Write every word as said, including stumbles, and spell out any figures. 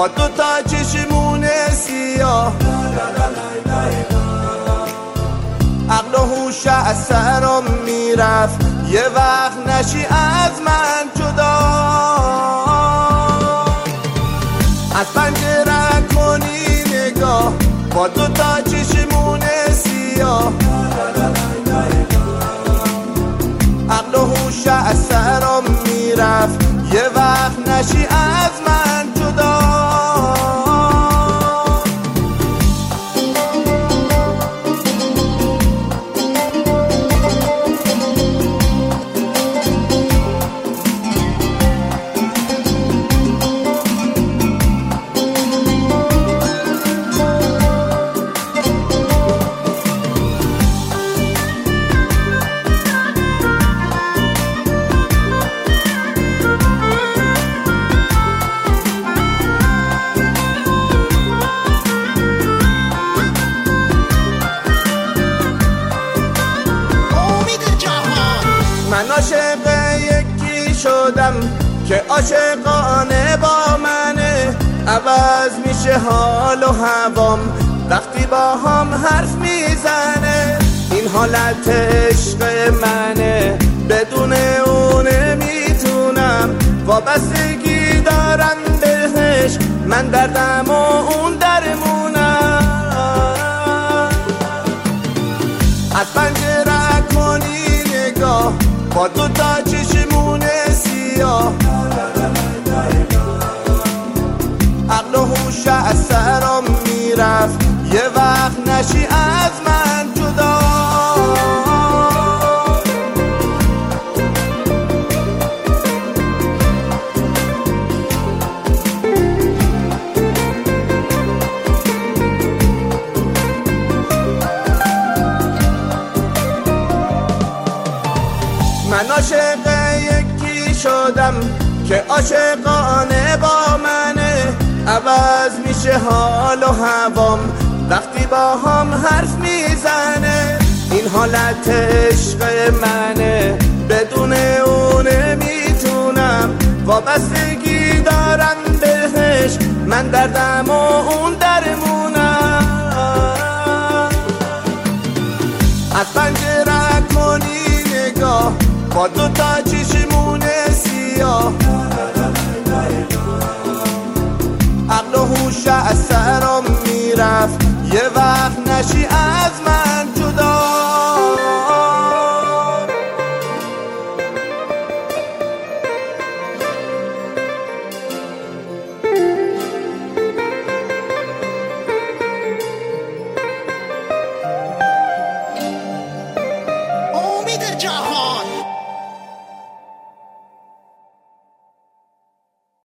با دو تا چشمون سیاه، عقل و هوش از سرم میرفت، یه وقت نشی از من جدا. از پنجره کنی نگاه با دو تا چشمون سیاه، عقل و هوش از سرم میرفت، یه وقت نشی از من جدا. من عاشق یکی شدم که عاشقانه با منه، عوض میشه حال و هوام وقتی با هم حرف میزنه. این حالت عشق منه، بدون اونه میتونم، وابستگی دارم بهش، من دردم و اون درمونم. از پنجره کنی نگاه با دو تا چشمون سیاه، عقل و هوش از سرم میرفت، یه وقت نشی از من جدا. من عاشق یکی شدم که عاشقانه با منه، عوض میشه حال و هوام وقتی با هم حرف میزنه. این حالت عشق منه، بدون اونه میتونم، وابستگی دارم بهش، من دردم و اون درمونم. از پنجره کنی نگاه با دو تا چشمون سیاه، عقل و هوش از سرم میرفت، یه وقت نشی از من جدا.